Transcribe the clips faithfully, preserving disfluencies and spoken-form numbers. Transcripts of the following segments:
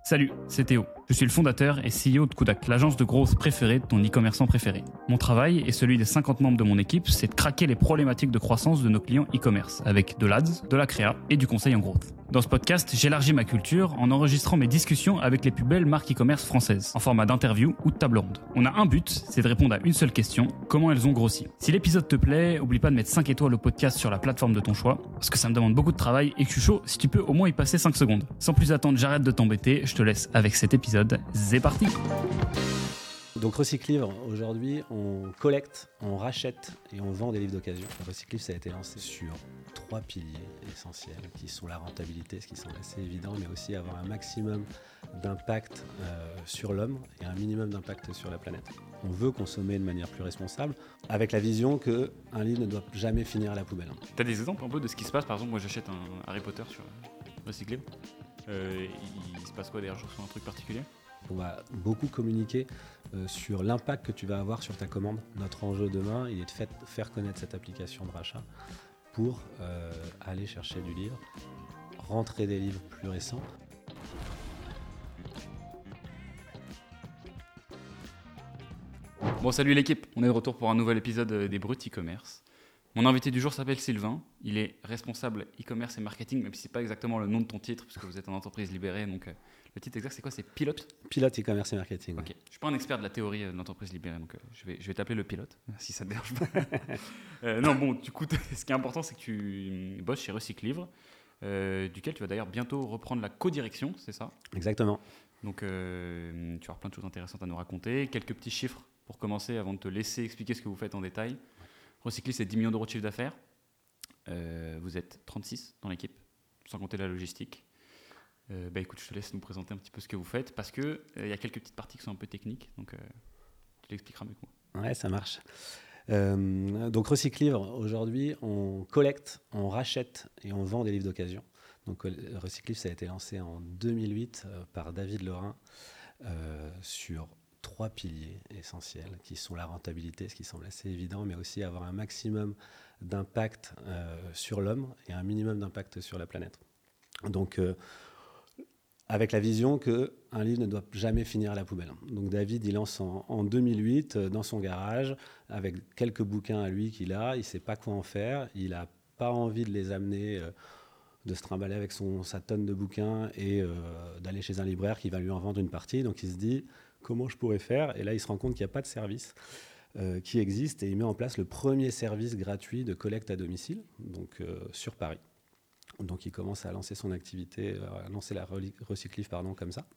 Salut, c'est Théo. Je suis le fondateur et C E O de Kudak, l'agence de growth préférée de ton e-commerçant préféré. Mon travail et celui des cinquante membres de mon équipe, c'est de craquer les problématiques de croissance de nos clients e-commerce avec de l'Ads, de la créa et du conseil en growth. Dans ce podcast, j'élargis ma culture en enregistrant mes discussions avec les plus belles marques e-commerce françaises, en format d'interview ou de table ronde. On a un but, c'est de répondre à une seule question, comment elles ont grossi. Si l'épisode te plaît, oublie pas de mettre cinq étoiles au podcast sur la plateforme de ton choix, parce que ça me demande beaucoup de travail et que je suis chaud si tu peux au moins y passer cinq secondes. Sans plus attendre, j'arrête de t'embêter, je te laisse avec cet épisode, c'est parti. Donc Recyclivre, aujourd'hui, on collecte, on rachète et on vend des livres d'occasion. Recyclivre, ça a été lancé sur trois piliers essentiels qui sont la rentabilité, ce qui semble assez évident, mais aussi avoir un maximum d'impact euh, sur l'homme et un minimum d'impact sur la planète. On veut consommer de manière plus responsable, avec la vision qu'un livre ne doit jamais finir à la poubelle. Tu as des exemples un peu de ce qui se passe? Par exemple, moi j'achète un Harry Potter sur Recyclivre. Euh, il, il se passe quoi derrière? Sur un truc particulier? On va beaucoup communiquer euh, sur l'impact que tu vas avoir sur ta commande. Notre enjeu demain, il est de fait, faire connaître cette application de rachat pour euh, aller chercher du livre, rentrer des livres plus récents. Bon, salut l'équipe, on est de retour pour un nouvel épisode des Bruts e-commerce. Mon invité du jour s'appelle Sylvain, il est responsable e-commerce et marketing, même si ce n'est pas exactement le nom de ton titre, parce que vous êtes en entreprise libérée, donc... Euh, le titre exact, c'est quoi? C'est pilote? Pilote e-commerce et marketing. Ok. Ouais. Je ne suis pas un expert de la théorie de l'entreprise libérée, donc euh, je vais, je vais t'appeler le pilote, si ça te dérange pas. euh, non, bon, du coup, ce qui est important, c'est que tu bosses chez Recyclivre, euh, duquel tu vas d'ailleurs bientôt reprendre la co-direction, c'est ça? Exactement. Donc, euh, tu vas avoir plein de choses intéressantes à nous raconter. Quelques petits chiffres pour commencer, avant de te laisser expliquer ce que vous faites en détail. Recyclivre, c'est dix millions d'euros de chiffre d'affaires. Euh, vous êtes trente-six dans l'équipe, sans compter la logistique. Euh, bah écoute, je te laisse nous présenter un petit peu ce que vous faites, parce qu'il euh, y a quelques petites parties qui sont un peu techniques, donc euh, tu l'expliqueras mieux que moi. Ouais, ça marche. Euh, donc Recyclivre, aujourd'hui, on collecte, on rachète et on vend des livres d'occasion. Donc Recyclivre, ça a été lancé en deux mille huit euh, par David Lorrain euh, sur trois piliers essentiels qui sont la rentabilité, ce qui semble assez évident, mais aussi avoir un maximum d'impact euh, sur l'homme et un minimum d'impact sur la planète. Donc euh, avec la vision qu'un livre ne doit jamais finir à la poubelle. Donc David, il lance en, en deux mille huit euh, dans son garage, avec quelques bouquins à lui qu'il a, il ne sait pas quoi en faire, il n'a pas envie de les amener, euh, de se trimballer avec son, sa tonne de bouquins et euh, d'aller chez un libraire qui va lui en vendre une partie. Donc il se dit, comment je pourrais faire? Et là, il se rend compte qu'il n'y a pas de service euh, qui existe et il met en place le premier service gratuit de collecte à domicile, donc euh, sur Paris. Donc il commence à lancer son activité, à lancer la Recyclivre pardon, comme ça,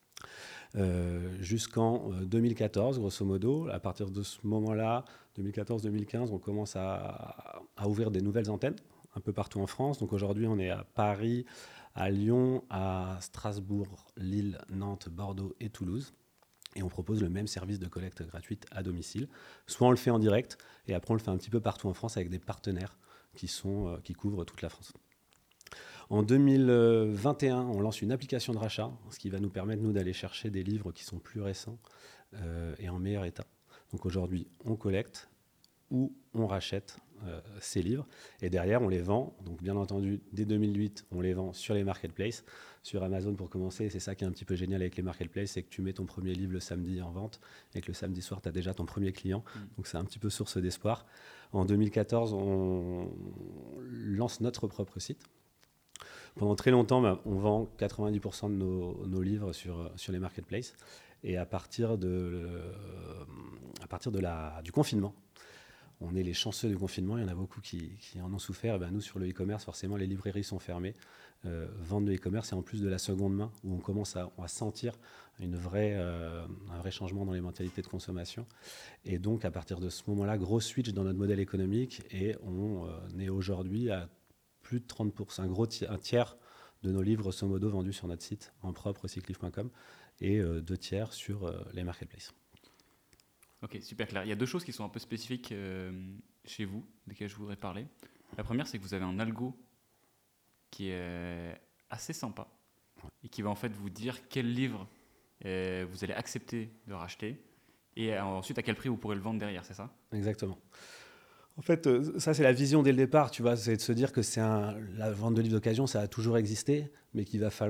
euh, jusqu'en deux mille quatorze, grosso modo. À partir de ce moment-là, deux mille quatorze deux mille quinze, on commence à, à ouvrir des nouvelles antennes un peu partout en France. Donc aujourd'hui, on est à Paris, à Lyon, à Strasbourg, Lille, Nantes, Bordeaux et Toulouse. Et on propose le même service de collecte gratuite à domicile. Soit on le fait en direct, et après on le fait un petit peu partout en France avec des partenaires qui, sont, euh, qui couvrent toute la France. En deux mille vingt et un, on lance une application de rachat, ce qui va nous permettre, nous, d'aller chercher des livres qui sont plus récents euh, et en meilleur état. Donc aujourd'hui, on collecte ou on rachète euh, ces livres. Et derrière, on les vend. Donc bien entendu, dès deux mille huit, on les vend sur les marketplaces, sur Amazon pour commencer. Et c'est ça qui est un petit peu génial avec les marketplaces, c'est que tu mets ton premier livre le samedi en vente et que le samedi soir, tu as déjà ton premier client. Mmh. Donc c'est un petit peu source d'espoir. En deux mille quatorze, on lance notre propre site. Pendant très longtemps, bah, on vend quatre-vingt-dix pour cent de nos, nos livres sur, sur les marketplaces. Et à partir, de, euh, à partir de la, du confinement, on est les chanceux du confinement. Il y en a beaucoup qui, qui en ont souffert. Et ben, nous, sur le e-commerce, forcément, les librairies sont fermées. Euh, vente de e-commerce et en plus de la seconde main, où on commence à, à sentir une vraie, euh, un vrai changement dans les mentalités de consommation. Et donc, à partir de ce moment-là, gros switch dans notre modèle économique. Et on euh, est aujourd'hui à plus de trente pour cent, un gros tiers, un tiers de nos livres, grosso modo, vendus sur notre site en propre, recyclivre point com, et euh, deux tiers sur euh, les marketplaces. Ok, super clair. Il y a deux choses qui sont un peu spécifiques euh, chez vous, desquelles je voudrais parler. La première, c'est que vous avez un algo qui est assez sympa et qui va en fait vous dire quel livre euh, vous allez accepter de racheter et ensuite à quel prix vous pourrez le vendre derrière, c'est ça? Exactement. En fait, ça, c'est la vision dès le départ, tu vois, c'est de se dire que c'est un, la vente de livres d'occasion, ça a toujours existé, mais qu'il va falloir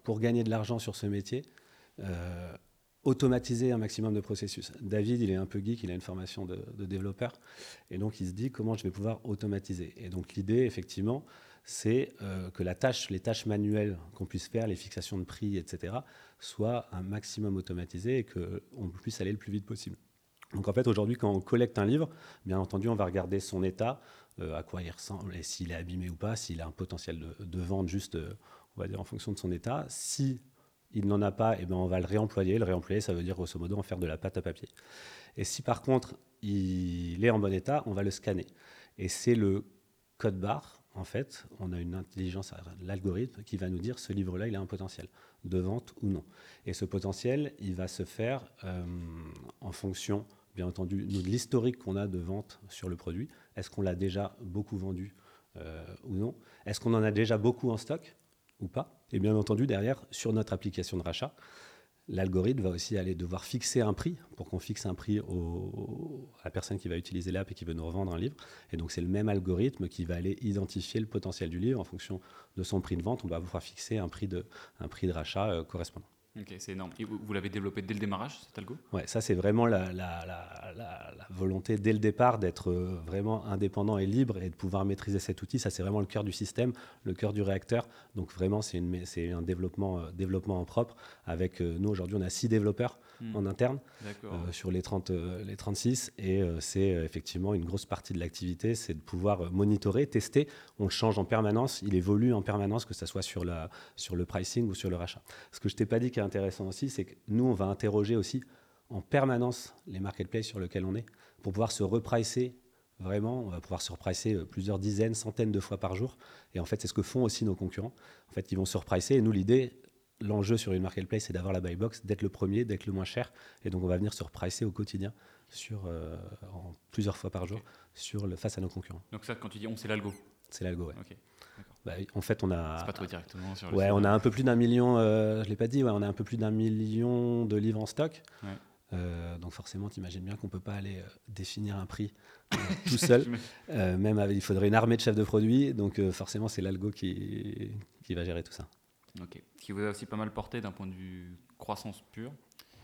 pour gagner de l'argent sur ce métier, euh, automatiser un maximum de processus. David, il est un peu geek, il a une formation de, de développeur, et donc il se dit comment je vais pouvoir automatiser. Et donc l'idée, effectivement, c'est euh, que la tâche, les tâches manuelles qu'on puisse faire, les fixations de prix, et cetera, soient un maximum automatisées et qu'on puisse aller le plus vite possible. Donc en fait, aujourd'hui, quand on collecte un livre, bien entendu, on va regarder son état, euh, à quoi il ressemble, et s'il est abîmé ou pas, s'il a un potentiel de, de vente juste, euh, on va dire, en fonction de son état. Si il n'en a pas, eh ben, on va le réemployer. Le réemployer, ça veut dire, grosso modo, en faire de la pâte à papier. Et si par contre, il est en bon état, on va le scanner. Et c'est le code barre, en fait, on a une intelligence, l'algorithme qui va nous dire ce livre-là, il a un potentiel de vente ou non. Et ce potentiel, il va se faire euh, en fonction, bien entendu, nous, de l'historique qu'on a de vente sur le produit. Est-ce qu'on l'a déjà beaucoup vendu euh, ou non? Est-ce qu'on en a déjà beaucoup en stock ou pas? Et bien entendu, derrière, sur notre application de rachat, l'algorithme va aussi aller devoir fixer un prix pour qu'on fixe un prix au, à la personne qui va utiliser l'app et qui veut nous revendre un livre. Et donc, c'est le même algorithme qui va aller identifier le potentiel du livre en fonction de son prix de vente. On va pouvoir fixer un prix de, un prix de rachat euh, correspondant. Ok, c'est énorme. Et vous, vous l'avez développé dès le démarrage, cet algo? Ouais, ça c'est vraiment la, la, la, la, la volonté dès le départ d'être vraiment indépendant et libre et de pouvoir maîtriser cet outil. Ça c'est vraiment le cœur du système, le cœur du réacteur. Donc vraiment c'est, une, c'est un développement, euh, développement en propre. Avec euh, nous aujourd'hui on a six développeurs mmh. en interne euh, sur les, trente, euh, les trente-six et euh, c'est euh, effectivement une grosse partie de l'activité, c'est de pouvoir monitorer, tester. On le change en permanence, il évolue en permanence, que ce soit sur, la, sur le pricing ou sur le rachat. Ce que je t'ai pas dit qui est intéressant aussi, c'est que nous, on va interroger aussi en permanence les marketplaces sur lesquels on est pour pouvoir se repricer vraiment. On va pouvoir se repricer plusieurs dizaines, centaines de fois par jour. Et en fait, c'est ce que font aussi nos concurrents. En fait, ils vont se repricer. Et nous, l'idée, l'enjeu sur une marketplace, c'est d'avoir la buy box, d'être le premier, d'être le moins cher. Et donc, on va venir se repricer au quotidien sur, euh, en plusieurs fois par jour okay. sur le, face à nos concurrents. Donc ça, quand tu dis on, c'est l'algo? C'est l'algo, ouais. Okay. Bah, en fait, on a. C'est pas toi directement sur le Ouais, site. on a un peu plus d'un million. Euh, je l'ai pas dit. Ouais, on a un peu plus d'un million de livres en stock. Ouais. Euh, donc forcément, tu imagines bien qu'on peut pas aller euh, définir un prix euh, tout seul. euh, même avec, il faudrait une armée de chefs de produits. Donc euh, forcément, c'est l'algo qui qui va gérer tout ça. Ok. Ce qui vous a aussi pas mal porté d'un point de vue croissance pure,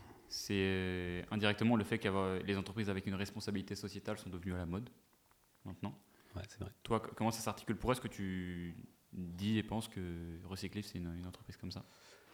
c'est indirectement le fait que les entreprises avec une responsabilité sociétale sont devenues à la mode maintenant. Ouais, c'est vrai. Toi, comment ça s'articule? Pourquoi est-ce que tu dis et penses que Recyclif, c'est une, une entreprise comme ça?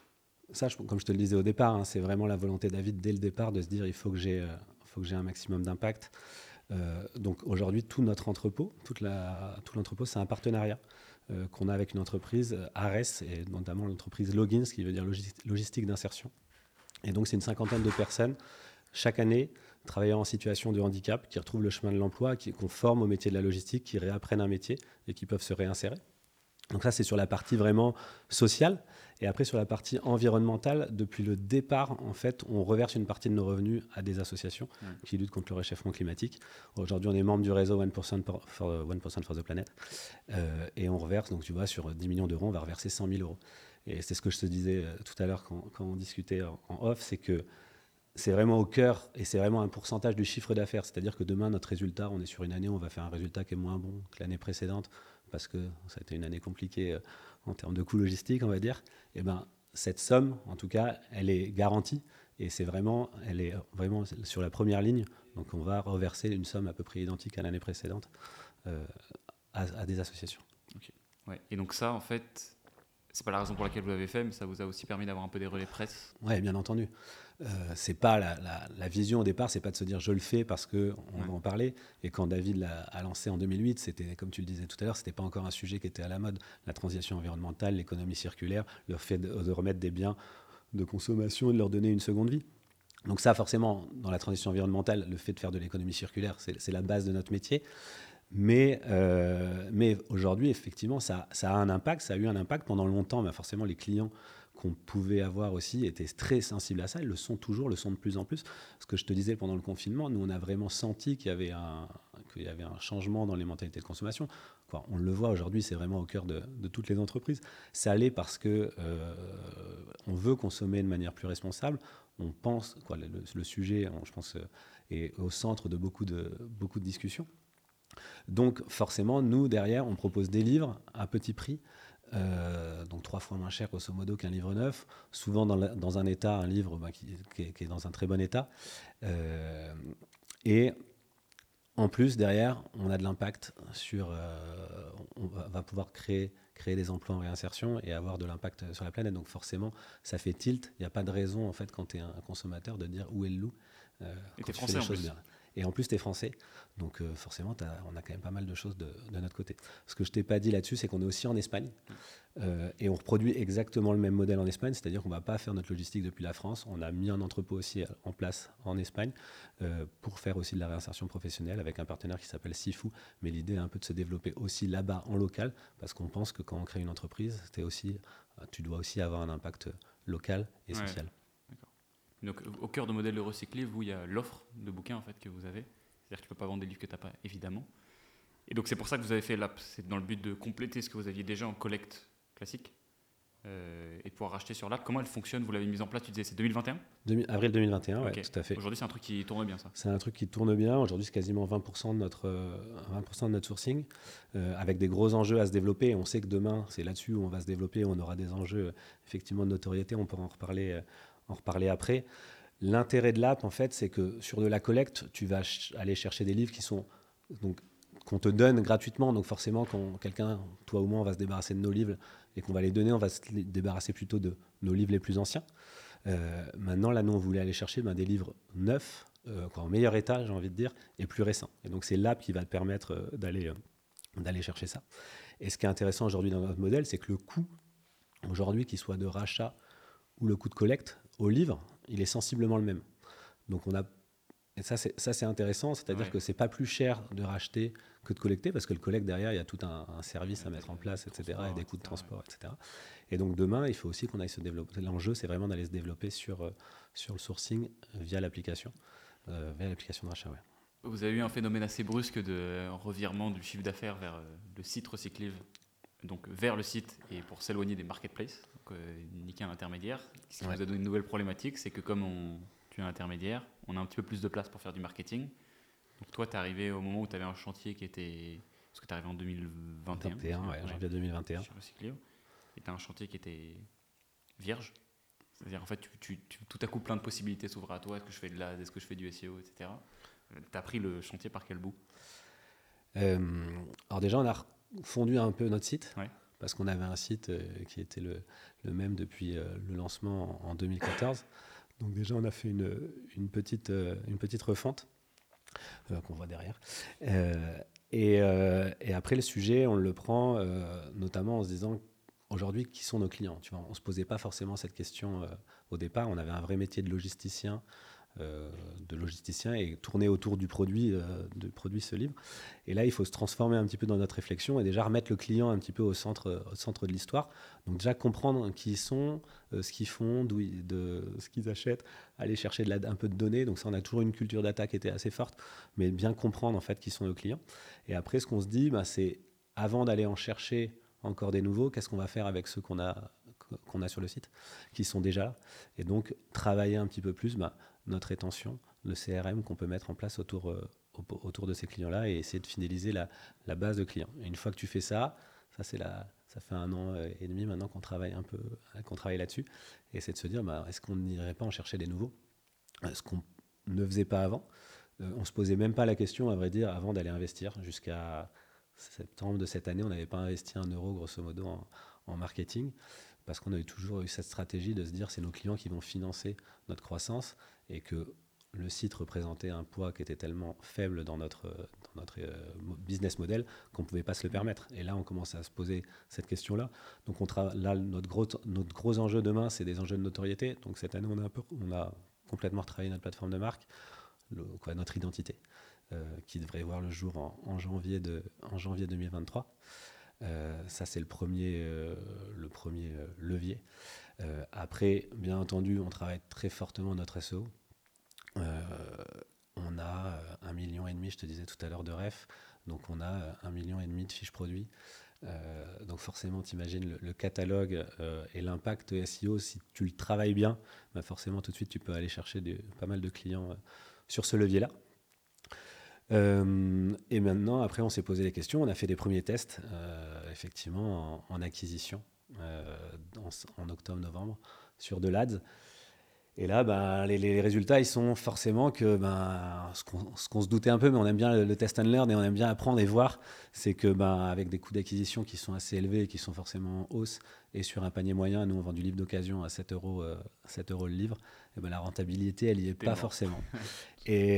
Ça, je, comme je te le disais au départ, hein, c'est vraiment la volonté de David dès le départ de se dire il faut que j'ai, euh, faut que j'ai un maximum d'impact. Euh, donc aujourd'hui, tout notre entrepôt, toute la, tout l'entrepôt, c'est un partenariat euh, qu'on a avec une entreprise, Ares, et notamment l'entreprise Logins, qui veut dire logistique, logistique d'insertion. Et donc, c'est une cinquantaine de personnes chaque année travaillant en situation de handicap, qui retrouvent le chemin de l'emploi, qui, qu'on forme au métier de la logistique, qui réapprennent un métier et qui peuvent se réinsérer. Donc ça, c'est sur la partie vraiment sociale. Et après, sur la partie environnementale, depuis le départ, en fait, on reverse une partie de nos revenus à des associations mmh. qui luttent contre le réchauffement climatique. Aujourd'hui, on est membre du réseau one percent for, one percent for the Planet. Euh, et on reverse, donc tu vois, sur dix millions d'euros, on va reverser cent mille euros. Et c'est ce que je te disais tout à l'heure quand, quand on discutait en, en off, c'est que c'est vraiment au cœur et c'est vraiment un pourcentage du chiffre d'affaires. C'est-à-dire que demain, notre résultat, on est sur une année, on va faire un résultat qui est moins bon que l'année précédente parce que ça a été une année compliquée en termes de coûts logistiques, on va dire. Et ben, cette somme, en tout cas, elle est garantie et c'est vraiment, elle est vraiment sur la première ligne. Donc, on va reverser une somme à peu près identique à l'année précédente euh, à, à des associations. Okay. Ouais. Et donc ça, en fait, c'est pas la raison pour laquelle vous l'avez fait, mais ça vous a aussi permis d'avoir un peu des relais presse. Oui, bien entendu. Euh, c'est pas la, la, la vision au départ, c'est pas de se dire je le fais parce qu'on ouais. va en parler. Et quand David l'a a lancé en deux mille huit, c'était, comme tu le disais tout à l'heure, c'était pas encore un sujet qui était à la mode. La transition environnementale, l'économie circulaire, le fait de, de remettre des biens de consommation et de leur donner une seconde vie. Donc ça, forcément, dans la transition environnementale, le fait de faire de l'économie circulaire, c'est, c'est la base de notre métier. Mais, euh, mais aujourd'hui, effectivement, ça, ça a un impact, ça a eu un impact pendant longtemps. Mais forcément, les clients qu'on pouvait avoir aussi étaient très sensibles à ça. Ils le sont toujours, le sont de plus en plus. Ce que je te disais pendant le confinement, nous, on a vraiment senti qu'il y avait un, qu'il y avait un changement dans les mentalités de consommation. Quoi, on le voit aujourd'hui, c'est vraiment au cœur de, de toutes les entreprises. Ça l'est parce que euh, on veut consommer de manière plus responsable. On pense, quoi, le, le sujet, je pense, est au centre de beaucoup de, beaucoup de discussions. Donc forcément, nous, derrière, on propose des livres à petit prix euh, donc trois fois moins cher grosso modo qu'un livre neuf, souvent dans, la, dans un état, un livre bah, qui, qui, est, qui est dans un très bon état. Euh, et en plus, derrière, on a de l'impact sur... Euh, on va, va pouvoir créer, créer des emplois en réinsertion et avoir de l'impact sur la planète. Donc forcément, ça fait tilt. Il n'y a pas de raison, en fait, quand tu es un consommateur, de dire où est le loup. Euh, et tu es français en plus. Bien. Et en plus, tu es français. Donc euh, forcément, on a quand même pas mal de choses de, de notre côté. Ce que je t'ai pas dit là-dessus, c'est qu'on est aussi en Espagne. Euh, et on reproduit exactement le même modèle en Espagne. C'est-à-dire qu'on ne va pas faire notre logistique depuis la France. On a mis un entrepôt aussi en place en Espagne euh, pour faire aussi de la réinsertion professionnelle avec un partenaire qui s'appelle Sifu. Mais l'idée est un peu de se développer aussi là-bas en local, parce qu'on pense que quand on crée une entreprise, c'est aussi, tu dois aussi avoir un impact local et ouais. social. Donc, au cœur du modèle de Recyclive, vous, il y a l'offre de bouquins en fait, que vous avez. C'est-à-dire que tu ne peux pas vendre des livres que tu n'as pas, évidemment. Et donc, c'est pour ça que vous avez fait l'app. C'est dans le but de compléter ce que vous aviez déjà en collecte classique euh, et de pouvoir racheter sur l'app. Comment elle fonctionne? Vous l'avez mise en place, tu disais, c'est deux mille vingt et un avril deux mille vingt et un, okay. Oui, tout à fait. Aujourd'hui, c'est un truc qui tourne bien, ça? C'est un truc qui tourne bien. Aujourd'hui, c'est quasiment vingt pour cent de notre, vingt pour cent de notre sourcing, euh, avec des gros enjeux à se développer. Et on sait que demain, c'est là-dessus où on va se développer. On aura des enjeux, effectivement, de notoriété. On pourra en reparler, en reparler après. L'intérêt de l'app, en fait, c'est que sur de la collecte, tu vas ch- aller chercher des livres qui sont donc qu'on te donne gratuitement. Donc forcément, quand quelqu'un, toi ou moi, on va se débarrasser de nos livres et qu'on va les donner, on va se débarrasser plutôt de nos livres les plus anciens. Euh, maintenant, là, nous, on voulait aller chercher ben, des livres neufs, euh, quoi, en meilleur état, j'ai envie de dire, et plus récents. Et donc, c'est l'app qui va te permettre euh, d'aller, euh, d'aller chercher ça. Et ce qui est intéressant aujourd'hui dans notre modèle, c'est que le coût, aujourd'hui, qu'il soit de rachat ou le coût de collecte au livre, il est sensiblement le même. Donc on a, et ça c'est, ça c'est intéressant, c'est-à-dire ouais. que c'est pas plus cher de racheter que de collecter, parce que le collecte derrière, il y a tout un, un service ouais, à mettre en place, et cetera, et des coûts de transport, ouais. et cetera. Et donc demain, il faut aussi qu'on aille se développer. L'enjeu, c'est vraiment d'aller se développer sur, euh, sur le sourcing via l'application, euh, via l'application de rachat. Ouais. Vous avez eu un phénomène assez brusque de revirement du chiffre d'affaires vers euh, le site Recyclive, donc vers le site et pour s'éloigner des marketplaces. Euh, niquer un intermédiaire. Ce qui ouais. nous a donné une nouvelle problématique, c'est que comme on, tu es un intermédiaire, on a un petit peu plus de place pour faire du marketing. Donc toi, tu es arrivé au moment où tu avais un chantier qui était... Parce que tu es arrivé en deux mille vingt et un. vingt et un, ouais, ouais, janvier deux mille vingt et un. Sur Recyclive. Et tu as un chantier qui était vierge. C'est-à-dire, en fait, tu, tu, tu, tout à coup, plein de possibilités s'ouvrent à toi. Est-ce que je fais de l'A D, est-ce que je fais du S E O, et cetera. Tu as pris le chantier par quel bout? euh, Alors déjà, on a fondu un peu notre site. Ouais. Parce qu'on avait un site euh, qui était le, le même depuis euh, le lancement en, en deux mille quatorze. Donc déjà, on a fait une, une, petite, euh, une petite refonte euh, qu'on voit derrière. Euh, et, euh, et après, le sujet, on le prend euh, notamment en se disant, aujourd'hui, qui sont nos clients? Tu vois, on ne se posait pas forcément cette question euh, au départ. On avait un vrai métier de logisticien, euh, de logisticien et tourner autour du produit, euh, du produit ce livre. Et là, il faut se transformer un petit peu dans notre réflexion et déjà remettre le client un petit peu au centre, au centre de l'histoire. Donc déjà comprendre qui ils sont, euh, ce qu'ils font, d'où ils, de, ce qu'ils achètent, aller chercher de la, un peu de données. Donc ça, on a toujours une culture data qui était assez forte, mais bien comprendre en fait qui sont nos clients. Et après, ce qu'on se dit, bah, c'est avant d'aller en chercher encore des nouveaux, qu'est-ce qu'on va faire avec ceux qu'on a, qu'on a sur le site, qui sont déjà là. Et donc travailler un petit peu plus bah, notre rétention, le C R M qu'on peut mettre en place autour, euh, autour de ces clients-là et essayer de fidéliser la, la base de clients. Et une fois que tu fais ça, ça, c'est la, ça fait un an et demi maintenant qu'on travaille un peu, qu'on travaille là-dessus, et c'est de se dire, bah, est-ce qu'on n'irait pas en chercher des nouveaux, ce qu'on ne faisait pas avant. Euh, on ne se posait même pas la question, à vrai dire, avant d'aller investir. Jusqu'à septembre de cette année, on n'avait pas investi un euro, grosso modo, en, en marketing, parce qu'on avait toujours eu cette stratégie de se dire, c'est nos clients qui vont financer notre croissance, et que le site représentait un poids qui était tellement faible dans notre, dans notre euh, business model qu'on ne pouvait pas se le permettre. Et là, on commence à se poser cette question-là. Donc, on tra- là, notre gros, notre gros enjeu demain, c'est des enjeux de notoriété. Donc, cette année, on a, un peu, on a complètement retravaillé notre plateforme de marque, le, quoi, notre identité, euh, qui devrait voir le jour en, en, janvier, de, en janvier deux mille vingt-trois. Euh, ça, c'est le premier, euh, le premier euh, levier. Euh, après, bien entendu, on travaille très fortement notre S E O. Euh, on a un million et demi, je te disais tout à l'heure, de refs, donc on a un million et demi de fiches produits. Euh, donc forcément, tu imagines le, le catalogue euh, et l'impact S E O, si tu le travailles bien, bah forcément tout de suite tu peux aller chercher des, pas mal de clients euh, sur ce levier-là. Euh, et maintenant, après, on s'est posé des questions. On a fait des premiers tests, euh, effectivement, en, en acquisition, euh, en, en octobre-novembre, sur de l'Ads. Et là, ben, les, les résultats, ils sont forcément que ben, ce qu'on ce qu'on se doutait un peu, mais on aime bien le, le test and learn et on aime bien apprendre et voir, c'est que ben, avec des coûts d'acquisition qui sont assez élevés et qui sont forcément en hausse, et sur un panier moyen, nous on vend du livre d'occasion à sept euros, euh, sept euros le livre, et ben, la rentabilité, elle n'y est pas forcément. et,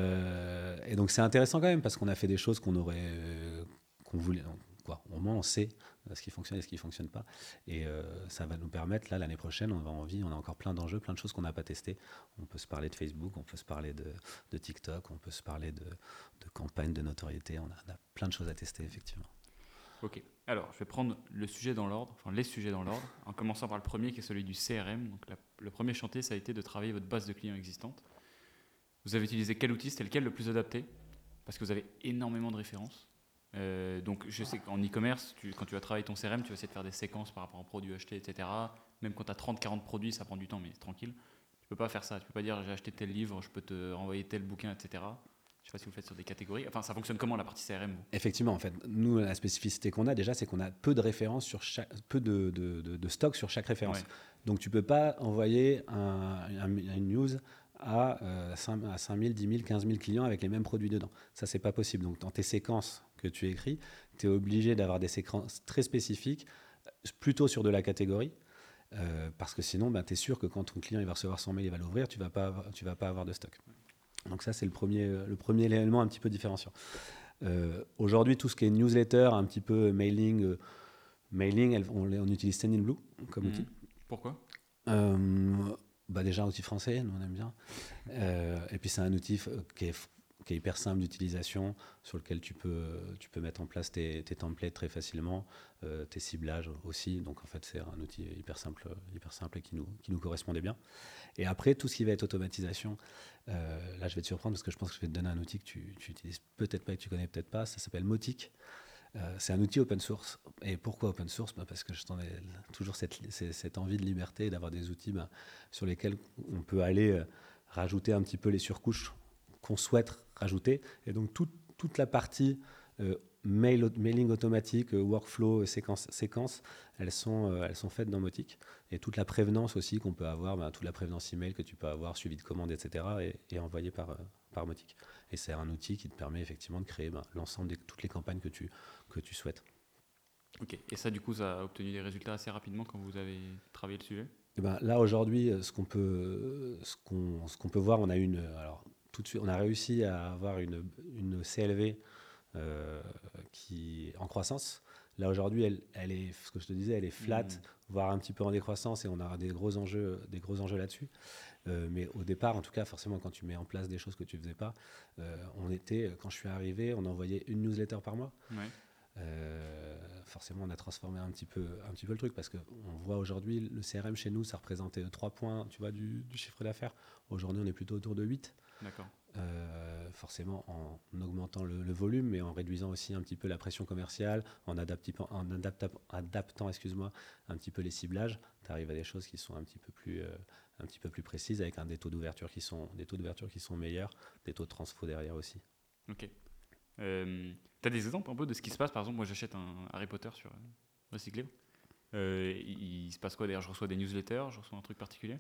euh, et donc c'est intéressant quand même, parce qu'on a fait des choses qu'on aurait, euh, qu'on voulait, donc, quoi, au moins on sait ce qui fonctionne et ce qui ne fonctionne pas. Et euh, ça va nous permettre, là, l'année prochaine, on va en vie, on a encore plein d'enjeux, plein de choses qu'on n'a pas testées. On peut se parler de Facebook, on peut se parler de, de TikTok, on peut se parler de, de campagnes de notoriété. On a, on a plein de choses à tester, effectivement. Ok. Alors, je vais prendre le sujet dans l'ordre, enfin les sujets dans l'ordre, en commençant par le premier qui est celui du C R M. Donc, la, le premier chantier, ça a été de travailler votre base de clients existante. Vous avez utilisé quel outil? C'était lequel le plus adapté? Parce que vous avez énormément de références. Euh, donc je sais qu'en e-commerce, tu, quand tu vas travailler ton C R M, tu vas essayer de faire des séquences par rapport aux produits achetés, et cetera. Même quand tu as trente quarante produits, ça prend du temps, mais tranquille. Tu peux pas faire ça. Tu peux pas dire j'ai acheté tel livre, je peux te renvoyer tel bouquin, et cetera. Je sais pas si vous le faites sur des catégories. Enfin, ça fonctionne comment la partie C R M vous? Effectivement, en fait, nous, la spécificité qu'on a déjà, c'est qu'on a peu de références sur chaque, peu de, de, de, de stock sur chaque référence. Ouais. Donc tu peux pas envoyer un, un, une news à, euh, cinq mille, dix mille, quinze mille clients avec les mêmes produits dedans. Ça, c'est pas possible. Donc dans tes séquences que tu écris, tu es obligé d'avoir des séquences très spécifiques, plutôt sur de la catégorie, euh, parce que sinon, ben, tu es sûr que quand ton client il va recevoir son mail, il va l'ouvrir, tu vas pas avoir, tu vas pas avoir de stock. Donc ça, c'est le premier, le premier élément un petit peu différenciant. Euh, aujourd'hui, tout ce qui est newsletter, un petit peu mailing, euh, mailing elle, on, on utilise Sendinblue comme mmh. outil. Pourquoi? euh, bah Déjà, un outil français, nous on aime bien. Euh, et puis c'est un outil qui est, qui est hyper simple d'utilisation, sur lequel tu peux, tu peux mettre en place tes, tes templates très facilement, euh, tes ciblages aussi. Donc en fait, c'est un outil hyper simple, hyper simple et qui nous, qui nous correspondait bien. Et après, tout ce qui va être automatisation, euh, là je vais te surprendre parce que je pense que je vais te donner un outil que tu, tu utilises peut-être pas et que tu connais peut-être pas. Ça s'appelle Mautic. Euh, c'est un outil open source. Et pourquoi open source? Bah parce que je t'en ai toujours cette, cette envie de liberté, d'avoir des outils bah, sur lesquels on peut aller euh, rajouter un petit peu les surcouches qu'on souhaite rajouter. Et donc tout, toute la partie euh, mail, mailing automatique, euh, workflow, séquence, séquence elles, sont, euh, elles sont faites dans Mautic. Et toute la prévenance aussi qu'on peut avoir, bah, toute la prévenance email que tu peux avoir, suivi de commandes, et cetera, est, est envoyée par, euh, par Mautic. Et c'est un outil qui te permet effectivement de créer bah, l'ensemble de toutes les campagnes que tu, que tu souhaites. Ok. Et ça, du coup, ça a obtenu des résultats assez rapidement quand vous avez travaillé le sujet? Et ben, là, aujourd'hui, ce qu'on peut, ce qu'on, ce qu'on peut voir, on a une, alors, tout de suite, on a réussi à avoir une, une C L V euh, qui en croissance. Là, aujourd'hui, elle, elle est, ce que je te disais, elle est flat, mmh. voire un petit peu en décroissance, et on a des gros enjeux, des gros enjeux là-dessus. Euh, mais au départ, en tout cas, forcément, quand tu mets en place des choses que tu ne faisais pas, euh, on était, quand je suis arrivé, on envoyait une newsletter par mois. Ouais. Euh, forcément, on a transformé un petit peu, un petit peu le truc parce qu'on voit aujourd'hui, le C R M chez nous, ça représentait trois points tu vois, du, du chiffre d'affaires. Aujourd'hui, on est plutôt autour de huit. D'accord. Euh, forcément en augmentant le, le volume, mais en réduisant aussi un petit peu la pression commerciale, en, adaptant, en adapta, adaptant excuse-moi, un petit peu les ciblages, tu arrives à des choses qui sont un petit peu plus, euh, un petit peu plus précises, avec un, des taux d'ouverture qui sont, des taux d'ouverture qui sont meilleurs, des taux de transfo derrière aussi. Ok. Euh, tu as des exemples un peu de ce qui se passe? Par exemple, moi j'achète un Harry Potter sur euh, Recyclib. Euh, il, il se passe quoi d'ailleurs? Je reçois des newsletters, je reçois un truc particulier?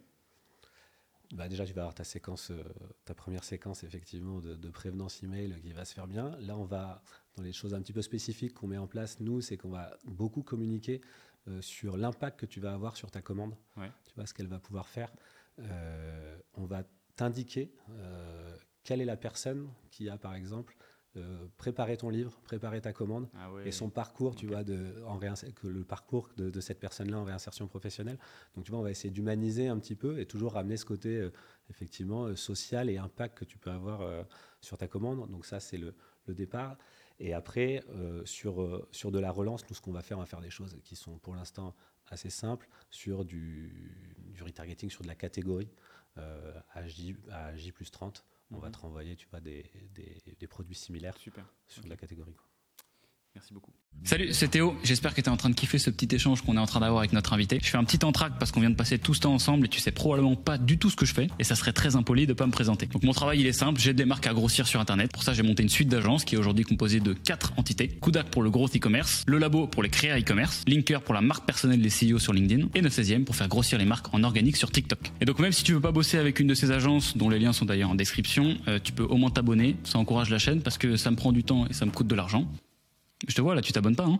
Bah déjà, tu vas avoir ta séquence, euh, ta première séquence effectivement de, de prévenance email qui va se faire bien. Là, on va dans les choses un petit peu spécifiques qu'on met en place. Nous, c'est qu'on va beaucoup communiquer euh, sur l'impact que tu vas avoir sur ta commande. Ouais. Tu vois ce qu'elle va pouvoir faire. Euh, on va t'indiquer euh, quelle est la personne qui a, par exemple, euh, préparé ton livre, préparé ta commande, ah ouais. et son parcours, okay. tu vois, de, en réinser- que le parcours de, de cette personne-là en réinsertion professionnelle. Donc, tu vois, on va essayer d'humaniser un petit peu et toujours ramener ce côté, euh, effectivement, euh, social et impact que tu peux avoir euh, sur ta commande. Donc, ça, c'est le, le départ. Et après, euh, sur, euh, sur de la relance, nous, ce qu'on va faire, on va faire des choses qui sont pour l'instant assez simples, sur du, du retargeting, sur de la catégorie, euh, à, J, à J plus trente. On mm-hmm. va te renvoyer, tu vois, des, des, des produits similaires. Super. sur okay. la catégorie. Quoi. Merci beaucoup. Salut, c'est Théo. J'espère que tu es en train de kiffer ce petit échange qu'on est en train d'avoir avec notre invité. Je fais un petit entracte parce qu'on vient de passer tout ce temps ensemble et tu sais probablement pas du tout ce que je fais et ça serait très impoli de pas me présenter. Donc mon travail il est simple, j'aide des marques à grossir sur internet. Pour ça j'ai monté une suite d'agences qui est aujourd'hui composée de quatre entités. Kudak pour le growth e-commerce, Le Labo pour les créas e-commerce, Linker pour la marque personnelle des C E O sur LinkedIn et neuf seizième pour faire grossir les marques en organique sur TikTok. Et donc même si tu veux pas bosser avec une de ces agences dont les liens sont d'ailleurs en description, euh, tu peux au moins t'abonner, ça encourage la chaîne parce que ça me prend du temps et ça me coûte de l'argent. Je te vois là, tu t'abonnes pas hein?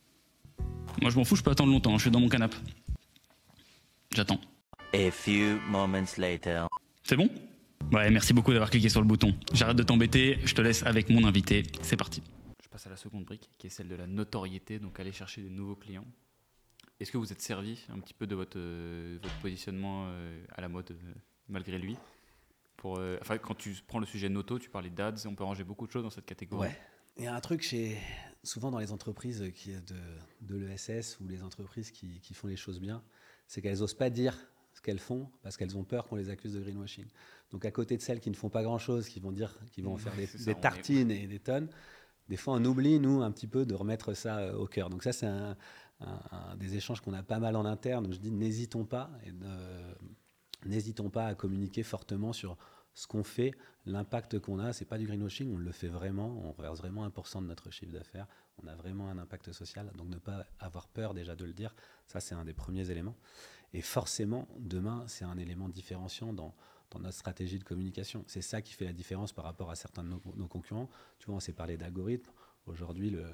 Moi je m'en fous, je peux attendre longtemps, je suis dans mon canapé. J'attends. A few moments later. C'est bon? Ouais, merci beaucoup d'avoir cliqué sur le bouton. J'arrête de t'embêter, je te laisse avec mon invité. C'est parti. Je passe à la seconde brique, qui est celle de la notoriété, donc aller chercher des nouveaux clients. Est-ce que vous êtes servi un petit peu de votre, euh, votre positionnement euh, à la mode, euh, malgré lui pour, euh, enfin, quand tu prends le sujet noto, tu parlais d'ads, on peut ranger beaucoup de choses dans cette catégorie. Ouais. Il y a un truc chez, souvent dans les entreprises qui est de, de l'E S S ou les entreprises qui, qui font les choses bien, c'est qu'elles n'osent pas dire ce qu'elles font parce qu'elles ont peur qu'on les accuse de greenwashing. Donc à côté de celles qui ne font pas grand-chose, qui vont dire, qui vont en faire des, ça, des tartines est... et des tonnes, des fois on oublie, nous, un petit peu de remettre ça au cœur. Donc ça, c'est un, un, un des échanges qu'on a pas mal en interne. Donc je dis, n'hésitons pas, et ne, n'hésitons pas à communiquer fortement sur ce qu'on fait, l'impact qu'on a. C'est pas du greenwashing, on le fait vraiment, on reverse vraiment un pour cent de notre chiffre d'affaires, on a vraiment un impact social, donc ne pas avoir peur déjà de le dire, ça c'est un des premiers éléments. Et forcément, demain, c'est un élément différenciant dans, dans notre stratégie de communication. C'est ça qui fait la différence par rapport à certains de nos, nos concurrents. Tu vois, on s'est parlé d'algorithmes. Aujourd'hui, le,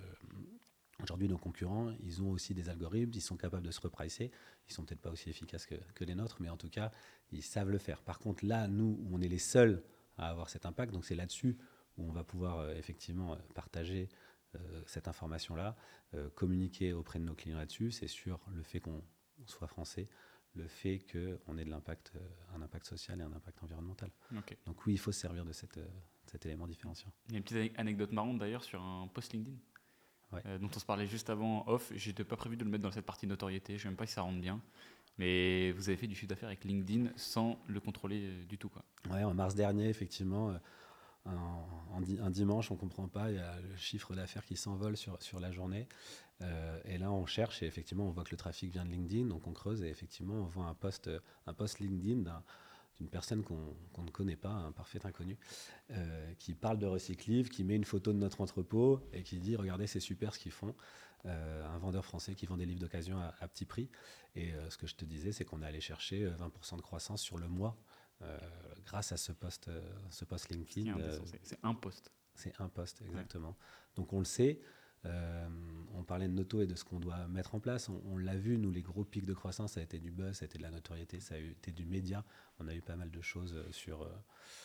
aujourd'hui, nos concurrents, ils ont aussi des algorithmes, ils sont capables de se repricer. Ils sont peut-être pas aussi efficaces que, que les nôtres, mais en tout cas, ils savent le faire. Par contre, là, nous, on est les seuls à avoir cet impact, donc c'est là-dessus où on va pouvoir euh, effectivement partager euh, cette information-là, euh, communiquer auprès de nos clients là-dessus. C'est sur le fait qu'on soit français, le fait qu'on ait de l'impact, euh, un impact social et un impact environnemental. Okay. Donc oui, il faut se servir de cette, euh, cet élément différenciant. Il y a une petite anecdote marrante d'ailleurs sur un post LinkedIn. Ouais. Euh, dont on se parlait juste avant off. J'étais pas prévu de le mettre dans cette partie notoriété, je sais même pas si ça rentre bien. Mais vous avez fait du chiffre d'affaires avec LinkedIn sans le contrôler du tout, quoi. Ouais, en mars dernier, effectivement, euh, un, un, un dimanche, on comprend pas, il y a le chiffre d'affaires qui s'envole sur, sur la journée. Euh, et là, on cherche et effectivement, on voit que le trafic vient de LinkedIn, donc on creuse et effectivement, on voit un post, un post LinkedIn d'un, d'une personne qu'on, qu'on ne connaît pas, un parfait inconnu, euh, qui parle de Recyclive, qui met une photo de notre entrepôt et qui dit « Regardez, c'est super ce qu'ils font ». Euh, un vendeur français qui vend des livres d'occasion à, à petit prix. Et euh, ce que je te disais, c'est qu'on est allé chercher vingt pour cent de croissance sur le mois euh, grâce à ce post, euh, ce post LinkedIn. Euh, c'est un post. C'est un post, exactement. Ouais. Donc on le sait. Euh, on parlait de Noto et de ce qu'on doit mettre en place. On, on l'a vu, nous, les gros pics de croissance, ça a été du buzz, ça a été de la notoriété, ça a été du média. On a eu pas mal de choses sur, euh,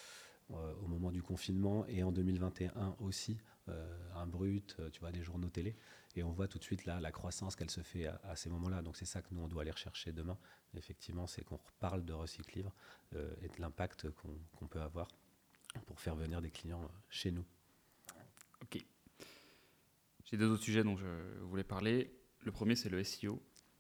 euh, au moment du confinement et en deux mille vingt et un aussi, euh, un brut, tu vois, des journaux télé. Et on voit tout de suite là, la croissance qu'elle se fait à, à ces moments-là. Donc c'est ça que nous, on doit aller rechercher demain. Effectivement, c'est qu'on reparle de Recyclive euh, et de l'impact qu'on, qu'on peut avoir pour faire venir des clients chez nous. Ok. J'ai deux autres sujets dont je voulais parler. Le premier, c'est le S E O.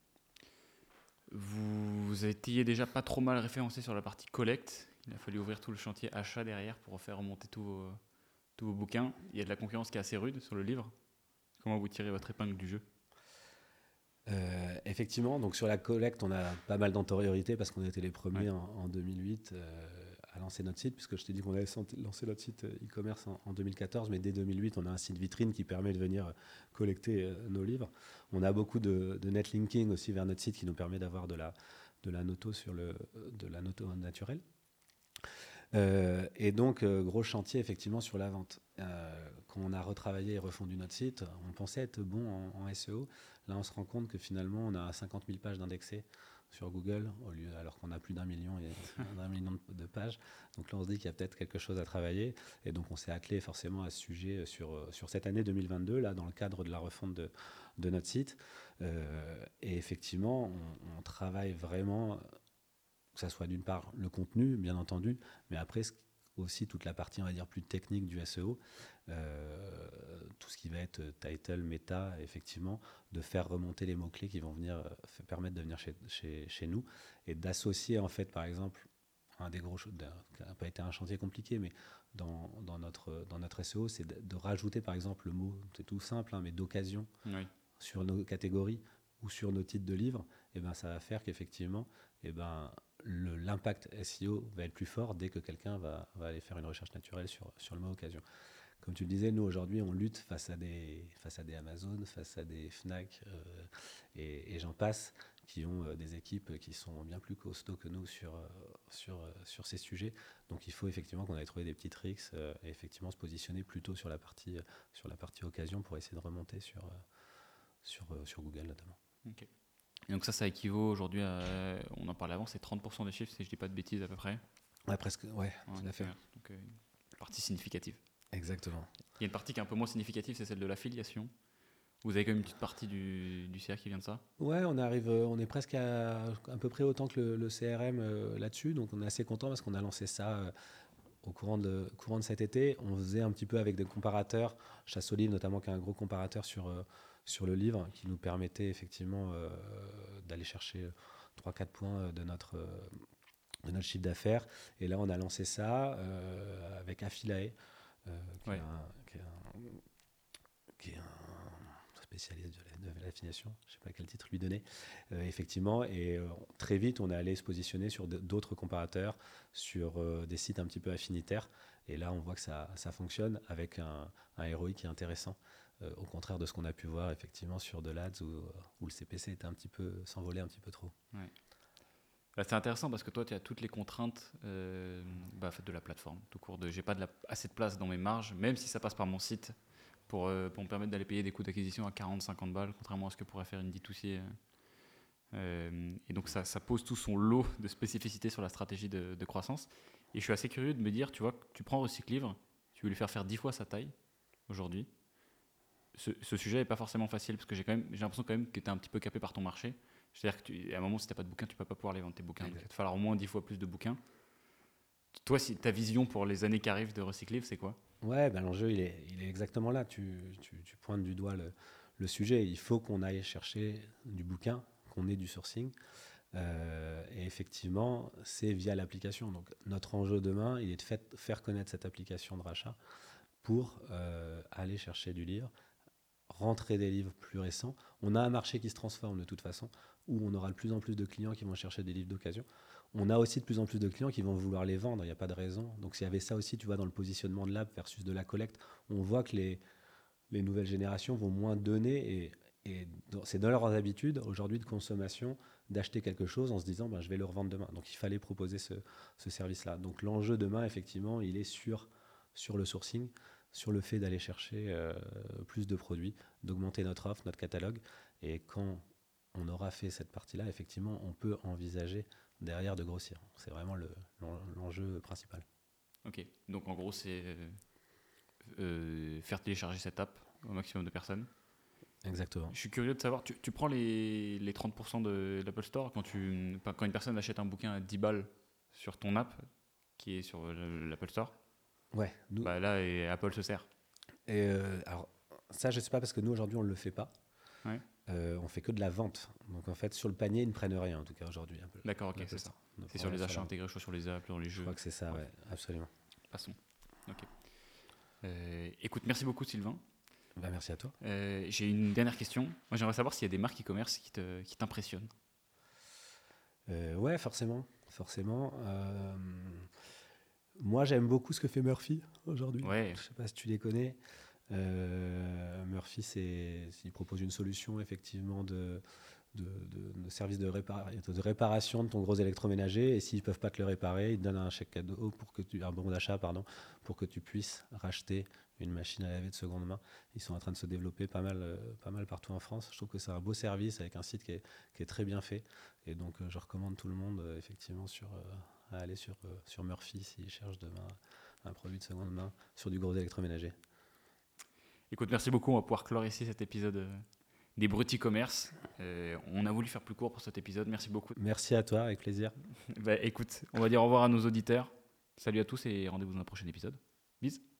Vous, vous étiez déjà pas trop mal référencé sur la partie collecte. Il a fallu ouvrir tout le chantier achat derrière pour faire remonter tous vos, tous vos bouquins. Il y a de la concurrence qui est assez rude sur le livre. Comment vous tirez votre épingle du jeu ? euh, Effectivement, donc sur la collecte, on a pas mal d'antériorité parce qu'on était les premiers ouais. en, en deux mille huit euh, à lancer notre site, puisque je t'ai dit qu'on avait lancé notre site e-commerce en, en deux mille quatorze, mais dès deux mille huit, on a un site vitrine qui permet de venir collecter euh, nos livres. On a beaucoup de, de netlinking aussi vers notre site qui nous permet d'avoir de la, de la noto sur le, de la noto naturelle. Euh, et donc, euh, gros chantier effectivement sur la vente. Euh, quand on a retravaillé et refondu notre site, on pensait être bon en, en S E O. Là, on se rend compte que finalement, on a cinquante mille pages d'indexées sur Google, au lieu, alors qu'on a plus d'un million, et, d'un million de pages. Donc là, on se dit qu'il y a peut-être quelque chose à travailler. Et donc, on s'est attelé forcément à ce sujet sur, sur cette année deux mille vingt-deux, là, dans le cadre de la refonte de, de notre site. Euh, et effectivement, on, on travaille vraiment... que ça soit d'une part le contenu, bien entendu, mais après aussi toute la partie, on va dire, plus technique du S E O, euh, tout ce qui va être title, méta, effectivement, de faire remonter les mots-clés qui vont venir, euh, permettre de venir chez, chez, chez nous et d'associer, en fait, par exemple, un des gros, qui n'a pas été un chantier compliqué, mais dans, dans, notre, dans notre S E O, c'est de, de rajouter par exemple le mot, c'est tout simple, hein, mais d'occasion Oui. sur nos catégories ou sur nos titres de livres, et ben, ça va faire qu'effectivement, et ben, le, l'impact S E O va être plus fort dès que quelqu'un va, va aller faire une recherche naturelle sur, sur le mot occasion. Comme tu le disais, nous aujourd'hui, on lutte face à des, face à des Amazon, face à des Fnac euh, et, et j'en passe, qui ont euh, des équipes qui sont bien plus costauds que nous sur, euh, sur, euh, sur ces sujets. Donc il faut effectivement qu'on aille trouver des petits tricks euh, et effectivement se positionner plutôt sur la partie, euh, sur la partie occasion pour essayer de remonter sur, euh, sur, euh, sur Google notamment. Okay. Et donc ça, ça équivaut aujourd'hui à, on en parlait avant, c'est trente pour cent des chiffres, si je ne dis pas de bêtises à peu près. Ouais, presque, ouais, ouais tout à fait. Donc euh, une partie significative. Exactement. Il y a une partie qui est un peu moins significative, c'est celle de l'affiliation. Vous avez quand même une petite partie du, du C R qui vient de ça ? Ouais, on arrive, on est presque à à peu près autant que le, le C R M euh, là-dessus, donc on est assez content parce qu'on a lancé ça euh, au courant de, courant de cet été. On faisait un petit peu avec des comparateurs, Chasse au livre notamment, qui est un gros comparateur sur, euh, sur le livre, qui nous permettait effectivement euh, d'aller chercher trois à quatre points de notre, euh, de notre chiffre d'affaires. Et là, on a lancé ça euh, avec Affilae, euh, qui, ouais. est un, qui est un, qui est un spécialiste de, la, de l'affiliation, je ne sais pas quel titre lui donner, euh, effectivement, et euh, très vite on est allé se positionner sur de, d'autres comparateurs, sur euh, des sites un petit peu affinitaires, et là on voit que ça, ça fonctionne avec un, un R O I qui est intéressant, euh, au contraire de ce qu'on a pu voir effectivement sur de l'Ads où, où le C P C était un petit peu, s'envolait un petit peu trop. Ouais. Bah, c'est intéressant parce que toi, tu as toutes les contraintes euh, bah, de la plateforme, tout court. De, j'ai pas de la, assez de place dans mes marges, même si ça passe par mon site, pour, euh, pour me permettre d'aller payer des coûts d'acquisition à quarante à cinquante balles, contrairement à ce que pourrait faire une D deux C. Euh, et donc, ça, ça pose tout son lot de spécificités sur la stratégie de, de croissance. Et je suis assez curieux de me dire, tu vois, tu prends Recyclivre, tu veux lui faire faire dix fois sa taille aujourd'hui. Ce, ce sujet n'est pas forcément facile parce que j'ai, quand même, j'ai l'impression quand même que tu es un petit peu capé par ton marché. C'est-à-dire qu'à un moment, si tu n'as pas de bouquins, tu ne peux pas pouvoir les vendre tes bouquins. Donc, il va te falloir au moins dix fois plus de bouquins. Toi, si, ta vision pour les années qui arrivent de Recyclivre, c'est quoi ? Ouais, ben l'enjeu, il est, il est exactement là. Tu, tu, tu pointes du doigt le, le sujet. Il faut qu'on aille chercher du bouquin, qu'on ait du sourcing. Euh, et effectivement, c'est via l'application. Donc, notre enjeu demain, il est de fait, faire connaître cette application de rachat pour euh, aller chercher du livre, rentrer des livres plus récents. On a un marché qui se transforme de toute façon, où on aura de plus en plus de clients qui vont chercher des livres d'occasion. On a aussi de plus en plus de clients qui vont vouloir les vendre, il n'y a pas de raison. Donc s'il y avait ça aussi, tu vois, dans le positionnement de l'app versus de la collecte, on voit que les, les nouvelles générations vont moins donner, et, et c'est dans leurs habitudes aujourd'hui de consommation d'acheter quelque chose en se disant ben, je vais le revendre demain. Donc il fallait proposer ce, ce service-là. Donc l'enjeu demain, effectivement, il est sur, sur le sourcing, sur le fait d'aller chercher euh, plus de produits, d'augmenter notre offre, notre catalogue. Et quand on aura fait cette partie-là, effectivement, on peut envisager derrière de grossir. C'est vraiment le, l'enjeu principal. Ok, donc en gros, c'est euh, faire télécharger cette app au maximum de personnes. Exactement. Je suis curieux de savoir, tu, tu prends les, les trente pour cent de l'Apple Store, quand, tu, quand une personne achète un bouquin à dix balles sur ton app, qui est sur l'Apple Store, ouais, nous... bah là, et Apple se sert. Et euh, alors, ça, je ne sais pas, parce que nous, aujourd'hui, on ne le fait pas. Ouais. Euh, on fait que de la vente. Donc, en fait, sur le panier, ils ne prennent rien, en tout cas, aujourd'hui. Apple. D'accord, ok, c'est ça. ça. Donc, c'est sur les achats intégrés, je crois, sur les apps, sur les jeux. Je crois que c'est ça, ouais, ouais absolument. Passons. Ok. Euh, écoute, merci beaucoup, Sylvain. Bah, merci à toi. Euh, j'ai une dernière question. Moi, j'aimerais savoir s'il y a des marques e-commerce qui, te, qui t'impressionnent. Euh, ouais, forcément. forcément. Euh, moi, j'aime beaucoup ce que fait Murphy aujourd'hui. Ouais. Je ne sais pas si tu les connais. Euh, Murphy, c'est, il propose une solution effectivement de, de, de, de service de, répar- de réparation de ton gros électroménager. Et s'ils ne peuvent pas te le réparer, ils te donnent un chèque cadeau, pour que tu, un bon d'achat, pardon, pour que tu puisses racheter une machine à laver de seconde main. Ils sont en train de se développer pas mal, euh, pas mal partout en France. Je trouve que c'est un beau service avec un site qui est, qui est très bien fait. Et donc, euh, je recommande tout le monde euh, effectivement sur, euh, à aller sur, euh, sur Murphy s'ils cherchent demain un produit de seconde main sur du gros électroménager. Écoute, merci beaucoup. On va pouvoir clore ici cet épisode euh, des Bruts e-commerce. Euh, on a voulu faire plus court pour cet épisode. Merci beaucoup. Merci à toi, avec plaisir. Bah, écoute, on va dire au revoir à nos auditeurs. Salut à tous et rendez-vous dans un prochain épisode. Bisous.